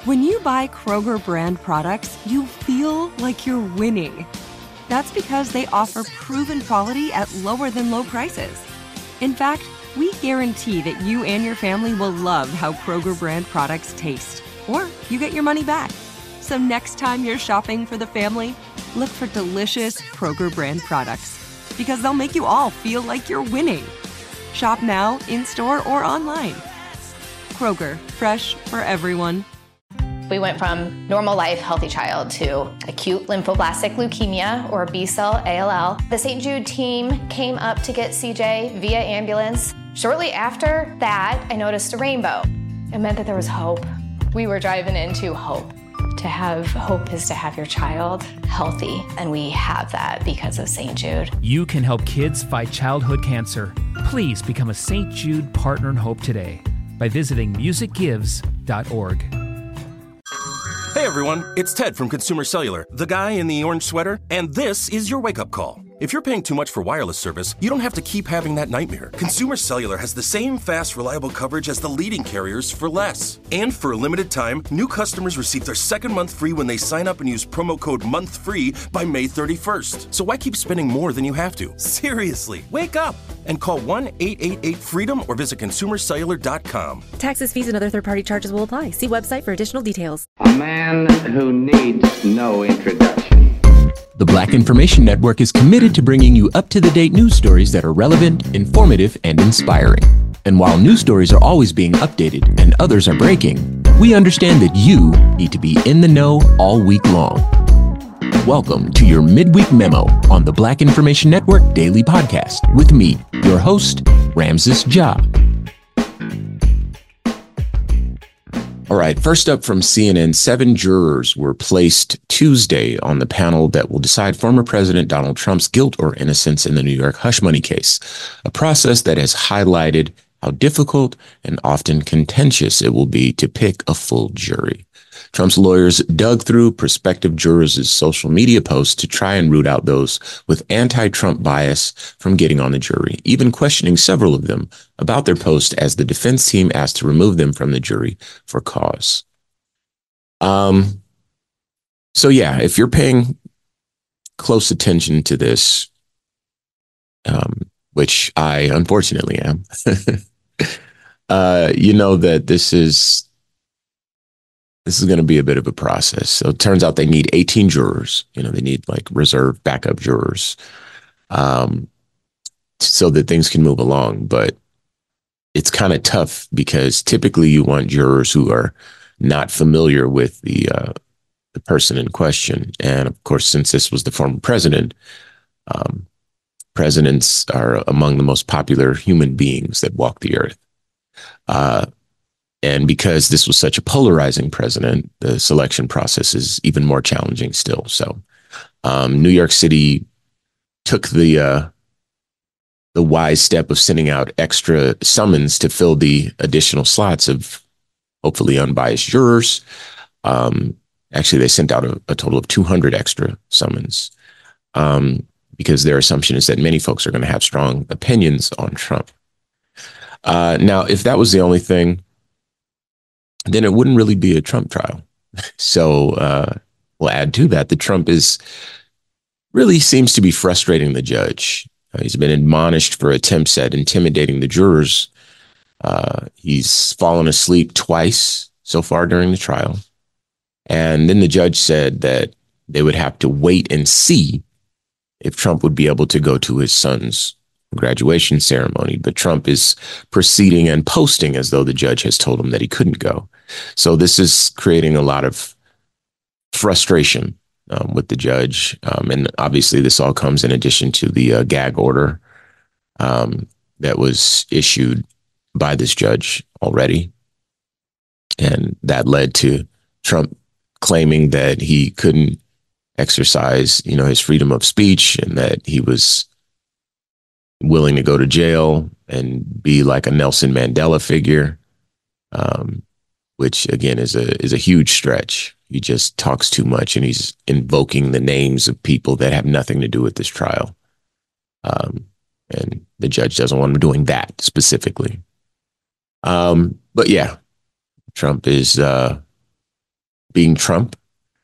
When you buy Kroger brand products, you feel like you're winning. That's because they offer proven quality at lower than low prices. In fact, we guarantee that you and your family will love how Kroger brand products taste, or you get your money back. So next time you're shopping for the family, look for delicious Kroger brand products, because they'll make you all feel like you're winning. Shop now, in-store, or online. Kroger, fresh for everyone. We went from normal life, healthy child to acute lymphoblastic leukemia, or B-cell ALL. The St. Jude team came up to get CJ via ambulance. Shortly after that, I noticed a rainbow. It meant that there was hope. We were driving into hope. To have hope is to have your child healthy, and we have that because of St. Jude. You can help kids fight childhood cancer. Please become a St. Jude Partner in Hope today by visiting musicgives.org. Hey everyone, it's Ted from Consumer Cellular, the guy in the orange sweater, and this is your wake-up call. If you're paying too much for wireless service, you don't have to keep having that nightmare. Consumer Cellular has the same fast, reliable coverage as the leading carriers for less. And for a limited time, new customers receive their second month free when they sign up and use promo code MONTHFREE by May 31st. So why keep spending more than you have to? Seriously, wake up and call 1-888-FREEDOM or visit consumercellular.com. Taxes, fees, and other third-party charges will apply. See website for additional details. A man who needs no introduction. The Black Information Network is committed to bringing you up-to-the-date news stories that are relevant, informative, and inspiring. And while news stories are always being updated and others are breaking, we understand that you need to be in the know all week long. Welcome to your midweek memo on the Black Information Network Daily Podcast with me, your host, Ramses Ja. All right, first up from CNN, 7 jurors were placed Tuesday on the panel that will decide former President Donald Trump's guilt or innocence in the New York hush money case, a process that has highlighted how difficult and often contentious it will be to pick a full jury. Trump's lawyers dug through prospective jurors' social media posts to try and root out those with anti-Trump bias from getting on the jury, even questioning several of them about their post as the defense team asked to remove them from the jury for cause. So yeah, if you're paying close attention to this, which I unfortunately am, you know that this is going to be a bit of a process. So it turns out they need 18 jurors. You know, they need like reserve backup jurors so that things can move along. But it's kind of tough because typically you want jurors who are not familiar with the person in question. And of course, since this was the former president, presidents are among the most popular human beings that walk the earth. And because this was such a polarizing president, the selection process is even more challenging still. So New York City took the wise step of sending out extra summons to fill the additional slots of hopefully unbiased jurors. Actually, they sent out a total of 200 extra summons because their assumption is that many folks are going to have strong opinions on Trump. Now, if that was the only thing, then it wouldn't really be a Trump trial. So we'll add to that. The Trump really seems to be frustrating the judge. He's been admonished for attempts at intimidating the jurors. He's fallen asleep twice so far during the trial. And then the judge said that they would have to wait and see if Trump would be able to go to his son's graduation ceremony. But Trump is proceeding and posting as though the judge has told him that he couldn't go. So this is creating a lot of frustration with the judge. And obviously this all comes in addition to the gag order that was issued by this judge already. And that led to Trump claiming that he couldn't exercise, his freedom of speech and that he was willing to go to jail and be like a Nelson Mandela figure, which again is a huge stretch. He just talks too much and he's invoking the names of people that have nothing to do with this trial. And the judge doesn't want him doing that specifically. But yeah, Trump is being Trump.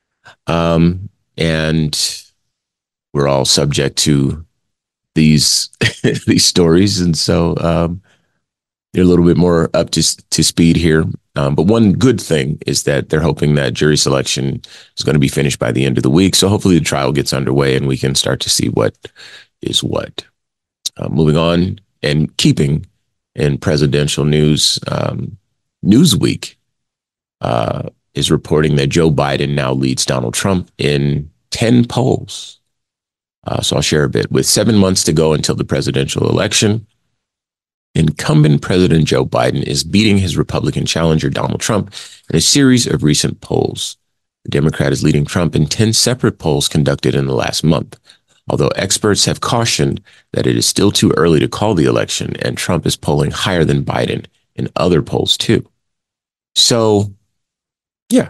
And we're all subject to these these stories. And so they're a little bit more up to speed here. But one good thing is that they're hoping that jury selection is going to be finished by the end of the week. So hopefully the trial gets underway and we can start to see what is what. Moving on and keeping in presidential news, Newsweek is reporting that Joe Biden now leads Donald Trump in 10 polls. So I'll share a bit. With 7 months to go until the presidential election, incumbent President Joe Biden is beating his Republican challenger Donald Trump in a series of recent polls. The Democrat is leading Trump in 10 separate polls conducted in the last month, although experts have cautioned that it is still too early to call the election, and Trump is polling higher than Biden in other polls too. So, yeah,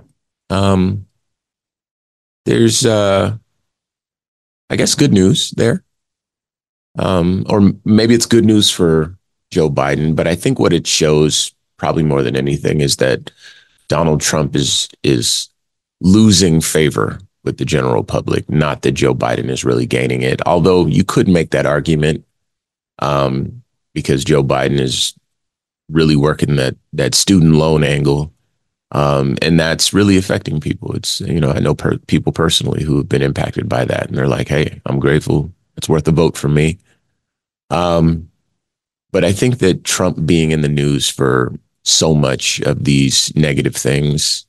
there's, I guess, good news there. Or maybe it's good news for Joe Biden, but I think what it shows probably more than anything is that Donald Trump is losing favor with the general public, not that Joe Biden is really gaining it. Although you could make that argument because Joe Biden is really working that student loan angle. And that's really affecting people. It's, I know people personally who have been impacted by that, and they're like, hey, I'm grateful. It's worth a vote for me. But I think that Trump being in the news for so much of these negative things,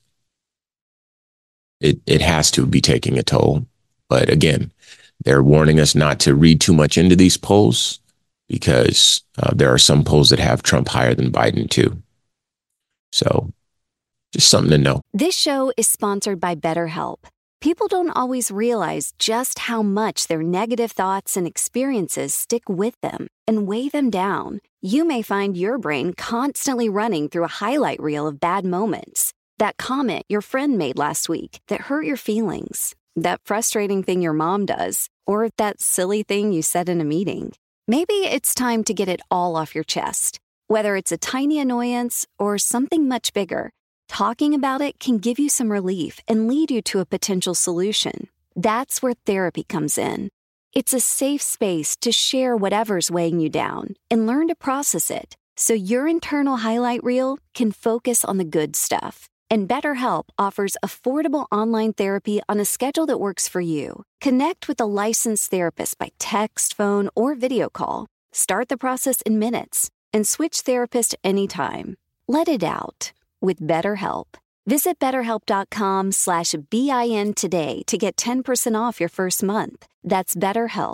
it has to be taking a toll. But again, they're warning us not to read too much into these polls because there are some polls that have Trump higher than Biden too. So just something to know. This show is sponsored by BetterHelp. People don't always realize just how much their negative thoughts and experiences stick with them and weigh them down. You may find your brain constantly running through a highlight reel of bad moments. That comment your friend made last week that hurt your feelings. That frustrating thing your mom does. Or that silly thing you said in a meeting. Maybe it's time to get it all off your chest. Whether it's a tiny annoyance or something much bigger, talking about it can give you some relief and lead you to a potential solution. That's where therapy comes in. It's a safe space to share whatever's weighing you down and learn to process it so your internal highlight reel can focus on the good stuff. And BetterHelp offers affordable online therapy on a schedule that works for you. Connect with a licensed therapist by text, phone, or video call. Start the process in minutes and switch therapist anytime. Let it out with BetterHelp. Visit BetterHelp.com/BIN today to get 10% off your first month. That's BetterHelp,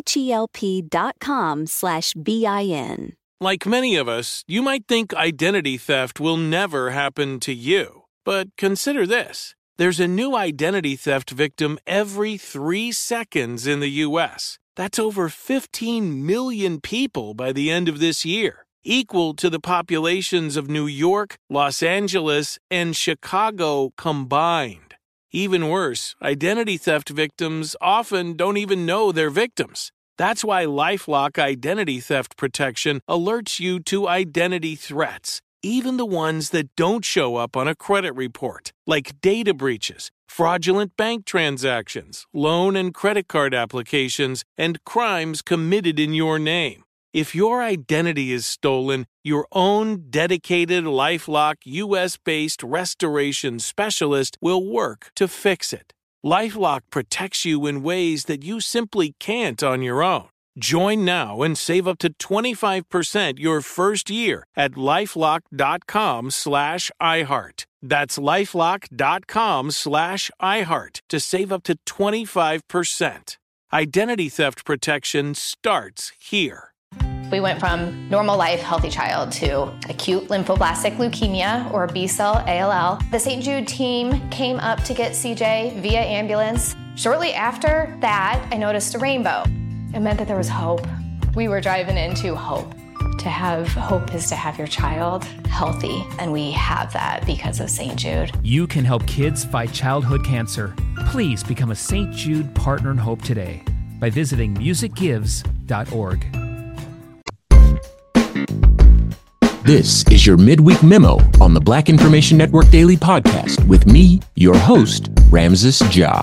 HELP.com/BIN. Like many of us, you might think identity theft will never happen to you. But consider this. There's a new identity theft victim every 3 seconds in the U.S. That's over 15 million people by the end of this year, equal to the populations of New York, Los Angeles, and Chicago combined. Even worse, identity theft victims often don't even know they're victims. That's why LifeLock Identity Theft Protection alerts you to identity threats, even the ones that don't show up on a credit report, like data breaches, fraudulent bank transactions, loan and credit card applications, and crimes committed in your name. If your identity is stolen, your own dedicated LifeLock U.S.-based restoration specialist will work to fix it. LifeLock protects you in ways that you simply can't on your own. Join now and save up to 25% your first year at LifeLock.com/iHeart. That's LifeLock.com/iHeart to save up to 25%. Identity theft protection starts here. We went from normal life, healthy child to acute lymphoblastic leukemia, or B-cell ALL. The St. Jude team came up to get CJ via ambulance. Shortly after that, I noticed a rainbow. It meant that there was hope. We were driving into hope. To have hope is to have your child healthy, and we have that because of St. Jude. You can help kids fight childhood cancer. Please become a St. Jude Partner in Hope today by visiting musicgives.org. This is your midweek memo on the Black Information Network Daily Podcast with me, your host, Ramses Ja.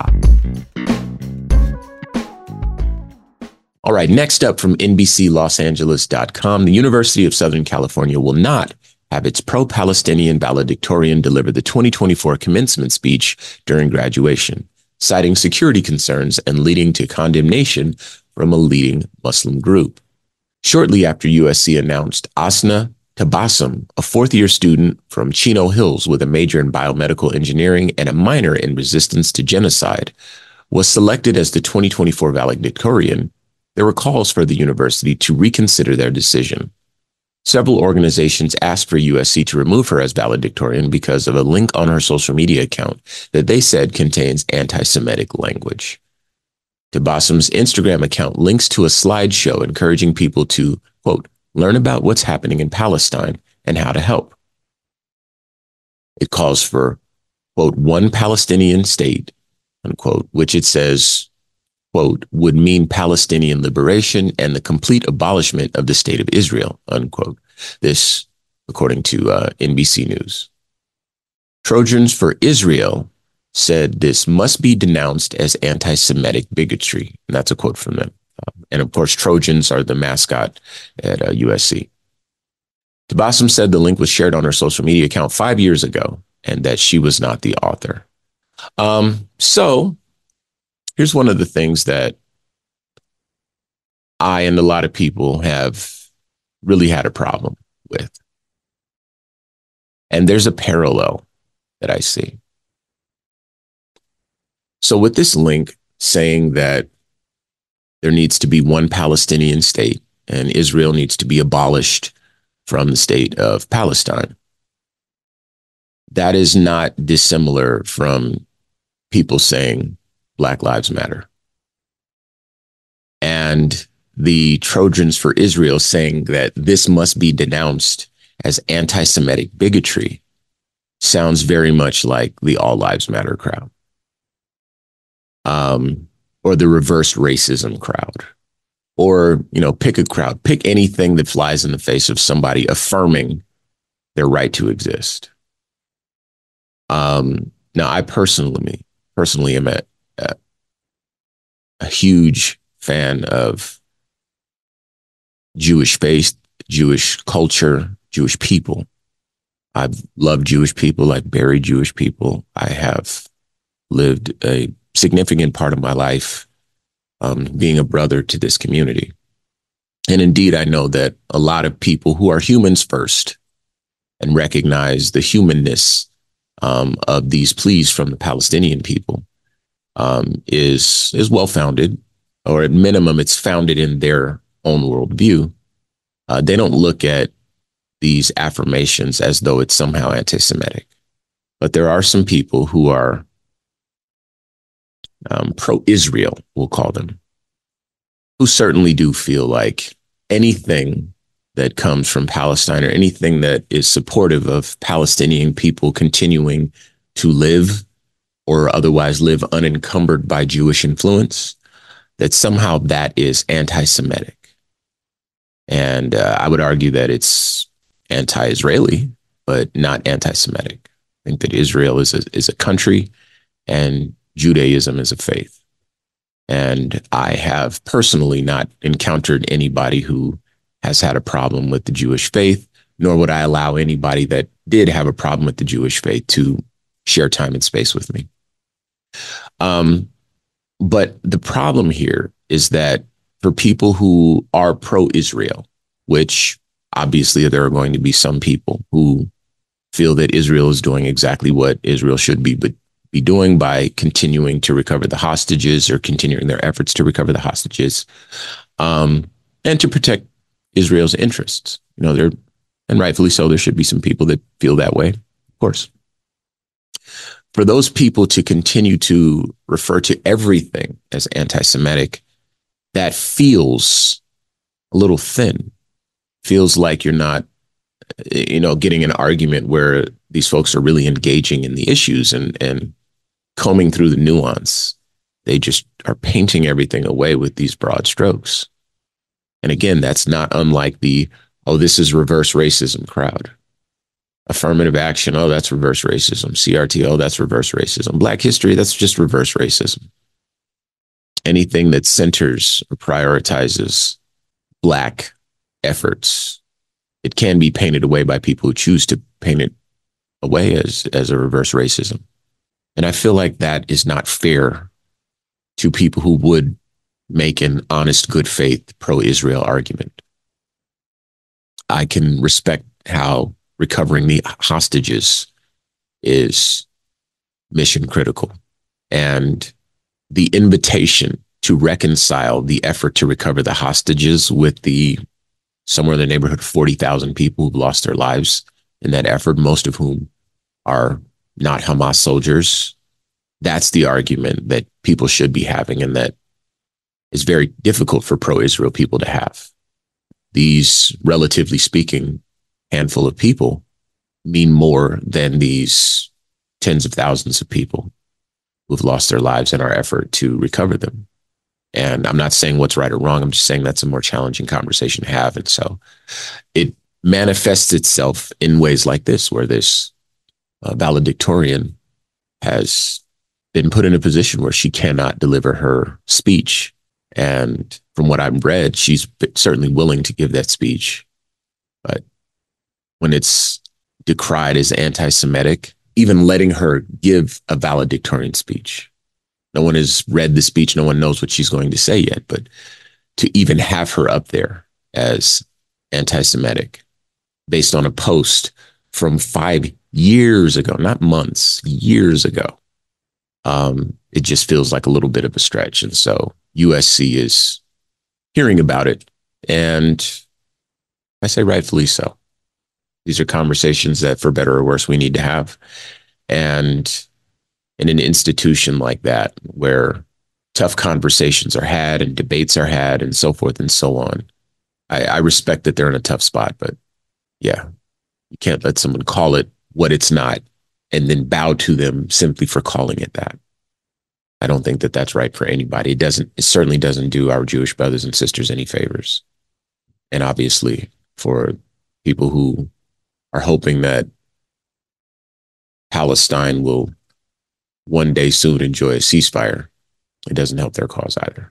All right, next up from NBCLosAngeles.com, the University of Southern California will not have its pro-Palestinian valedictorian deliver the 2024 commencement speech during graduation, citing security concerns and leading to condemnation from a leading Muslim group. Shortly after USC announced Asna Tabassum, a fourth-year student from Chino Hills with a major in biomedical engineering and a minor in resistance to genocide, was selected as the 2024 valedictorian, there were calls for the university to reconsider their decision. Several organizations asked for USC to remove her as valedictorian because of a link on her social media account that they said contains anti-Semitic language. Tabassum's Instagram account links to a slideshow encouraging people to, quote, learn about what's happening in Palestine and how to help. It calls for, quote, one Palestinian state, unquote, which it says, quote, would mean Palestinian liberation and the complete abolishment of the state of Israel, unquote. This, according to NBC News. Trojans for Israel said this must be denounced as anti-Semitic bigotry. And that's a quote from them. And of course, Trojans are the mascot at USC. Tabassum said the link was shared on her social media account 5 years ago and that she was not the author. So here's one of the things that I and a lot of people have really had a problem with. And there's a parallel that I see. So with this link saying that there needs to be one Palestinian state and Israel needs to be abolished from the state of Palestine, that is not dissimilar from people saying Black Lives Matter. And the Trojans for Israel saying that this must be denounced as anti-Semitic bigotry sounds very much like the All Lives Matter crowd. Or the reverse racism crowd. Or, pick a crowd, pick anything that flies in the face of somebody affirming their right to exist. Now, I personally am a huge fan of Jewish faith, Jewish culture, Jewish people. I've loved Jewish people. I've buried Jewish people. I have lived a significant part of my life being a brother to this community. And indeed, I know that a lot of people who are humans first and recognize the humanness of these pleas from the Palestinian people is well-founded, or at minimum, it's founded in their own worldview. They don't look at these affirmations as though it's somehow anti-Semitic. But there are some people who are pro-Israel, we'll call them, who certainly do feel like anything that comes from Palestine or anything that is supportive of Palestinian people continuing to live or otherwise live unencumbered by Jewish influence, that somehow that is anti-Semitic. And I would argue that it's anti-Israeli, but not anti-Semitic. I think that Israel is a country and Judaism is a faith. And I have personally not encountered anybody who has had a problem with the Jewish faith, nor would I allow anybody that did have a problem with the Jewish faith to share time and space with me. But the problem here is that for people who are pro-Israel, which obviously there are going to be some people who feel that Israel is doing exactly what Israel should be doing by continuing to recover the hostages or continuing their efforts to recover the hostages, and to protect Israel's interests. And rightfully so, there should be some people that feel that way, of course. For those people to continue to refer to everything as anti-Semitic, that feels a little thin. Feels like you're not, getting an argument where these folks are really engaging in the issues and combing through the nuance. They just are painting everything away with these broad strokes. And again, that's not unlike the Oh, this is reverse racism crowd. Affirmative action, oh, that's reverse racism. CRT, oh, that's reverse racism. Black history, that's just reverse racism. Anything that centers or prioritizes Black efforts, it can be painted away by people who choose to paint it away as a reverse racism. And I feel like that is not fair to people who would make an honest, good faith pro-Israel argument. I can respect how recovering the hostages is mission critical. And the invitation to reconcile the effort to recover the hostages with the somewhere in the neighborhood of 40,000 people who've lost their lives in that effort, most of whom are not Hamas soldiers. That's the argument that people should be having, and that is very difficult for pro-Israel people to have. These, relatively speaking, handful of people mean more than these tens of thousands of people who've lost their lives in our effort to recover them. And I'm not saying what's right or wrong. I'm just saying that's a more challenging conversation to have. And so it manifests itself in ways like this, where this valedictorian has been put in a position where she cannot deliver her speech. And from what I've read, she's certainly willing to give that speech. But when it's decried as anti-Semitic, even letting her give a valedictorian speech, no one has read the speech. No one knows what she's going to say yet. But to even have her up there as anti-Semitic based on a post from 5 years ago, not months, years ago, it just feels like a little bit of a stretch. And so USC is hearing about it. And I say rightfully so. These are conversations that, for better or worse, we need to have. And in an institution like that, where tough conversations are had and debates are had and so forth and so on, I respect that they're in a tough spot. But yeah, you can't let someone call it what it's not and then bow to them simply for calling it that. I don't think that that's right for anybody. It certainly doesn't do our Jewish brothers and sisters any favors. And obviously, for people who are hoping that Palestine will one day soon enjoy a ceasefire, it doesn't help their cause either.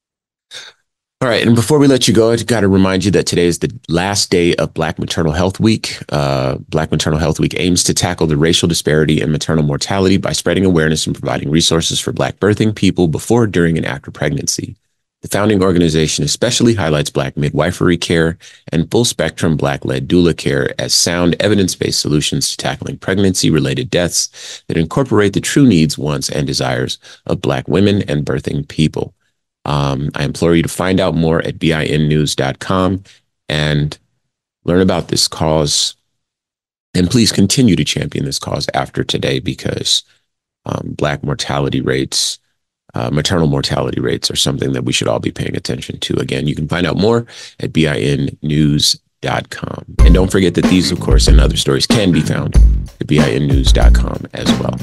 All right. And before we let you go, I've got to remind you that today is the last day of Black Maternal Health Week. Black Maternal Health Week aims to tackle the racial disparity in maternal mortality by spreading awareness and providing resources for Black birthing people before, during, and after pregnancy. The founding organization especially highlights Black midwifery care and full-spectrum Black-led doula care as sound, evidence-based solutions to tackling pregnancy-related deaths that incorporate the true needs, wants, and desires of Black women and birthing people. I implore you to find out more at binnews.com and learn about this cause. And please continue to champion this cause after today, because Black mortality rates, maternal mortality rates, are something that we should all be paying attention to. Again, you can find out more at binnews.com. And don't forget that these, of course, and other stories can be found at binnews.com as well.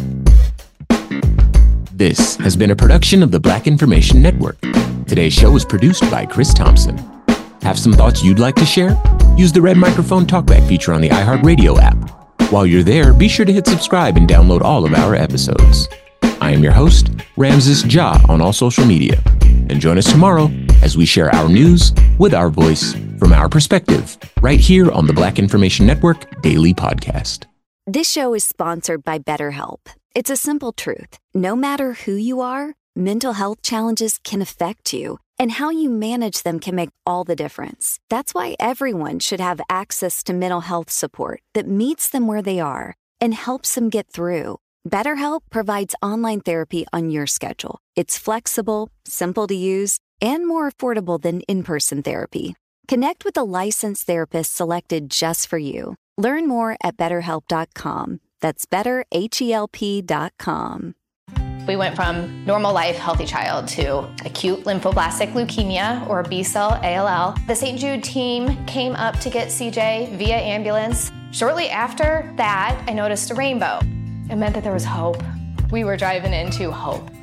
This has been a production of the Black Information Network. Today's show was produced by Chris Thompson. Have some thoughts you'd like to share? Use the red microphone talkback feature on the iHeartRadio app. While you're there, be sure to hit subscribe and download all of our episodes. I am your host, Ramses Ja, on all social media. And join us tomorrow as we share our news with our voice, from our perspective, right here on the Black Information Network Daily Podcast. This show is sponsored by BetterHelp. It's a simple truth. No matter who you are, mental health challenges can affect you, and how you manage them can make all the difference. That's why everyone should have access to mental health support that meets them where they are and helps them get through. BetterHelp provides online therapy on your schedule. It's flexible, simple to use, and more affordable than in-person therapy. Connect with a licensed therapist selected just for you. Learn more at BetterHelp.com. That's BetterHelp.com. We went from normal life, healthy child to acute lymphoblastic leukemia, or B-cell ALL. The St. Jude team came up to get CJ via ambulance. Shortly after that, I noticed a rainbow. It meant that there was hope. We were driving into hope.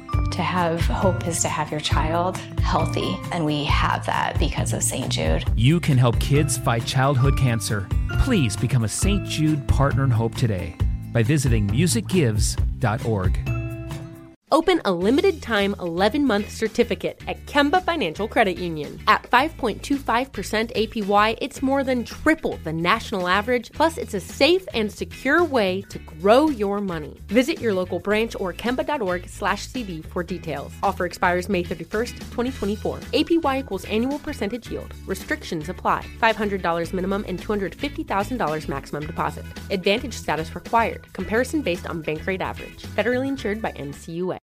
To have hope is to have your child healthy, and we have that because of St. Jude. You can help kids fight childhood cancer. Please become a St. Jude Partner in Hope today by visiting musicgives.org. Open a limited-time 11-month certificate at Kemba Financial Credit Union. At 5.25% APY, it's more than triple the national average, plus it's a safe and secure way to grow your money. Visit your local branch or kemba.org/cd for details. Offer expires May 31st, 2024. APY equals annual percentage yield. Restrictions apply. $500 minimum and $250,000 maximum deposit. Advantage status required. Comparison based on bank rate average. Federally insured by NCUA.